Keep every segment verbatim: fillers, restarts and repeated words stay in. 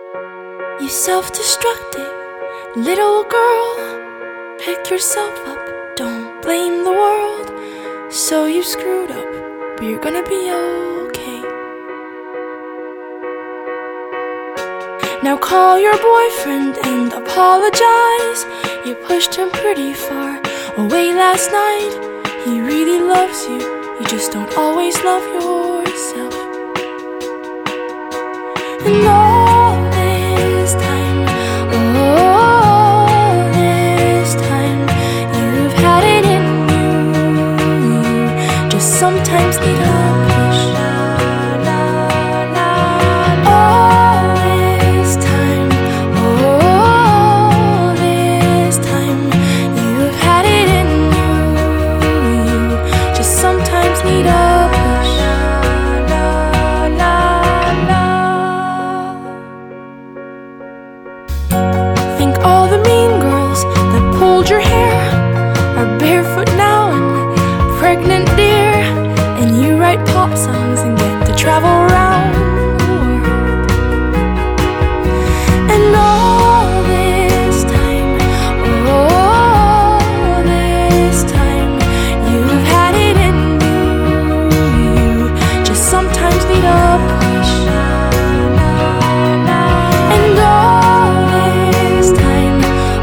You self-destructive little girl, pick yourself up, don't blame the world. So you screwed up, but you're gonna be okay. Now call your boyfriend and apologize. You pushed him pretty far away last night. He really loves you, you just don't always love yourself. And all this time, all this time, you've had it in you. You just sometimes need a push. All this time, all this time, you've had it in you. You just sometimes need a push. Think all the mean girls that pulled your hair are barefoot now and pregnant, dear. And you write pop songs and get to travel around the world. And all this time, all this time, you've had it in you. You just sometimes need a push. And all this time,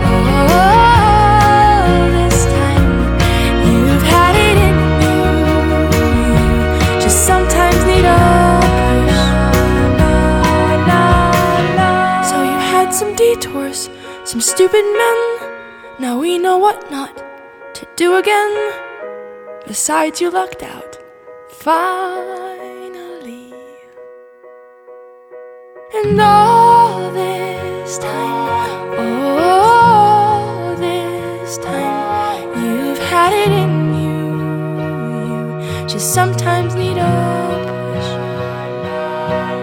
all this time, you've had it in you. You just sometimes need a push. So you had some detours, some stupid men. Now we know what not to do again. Besides, you lucked out finally. And all this time, all this time, you've had it in you. You just sometimes need a push.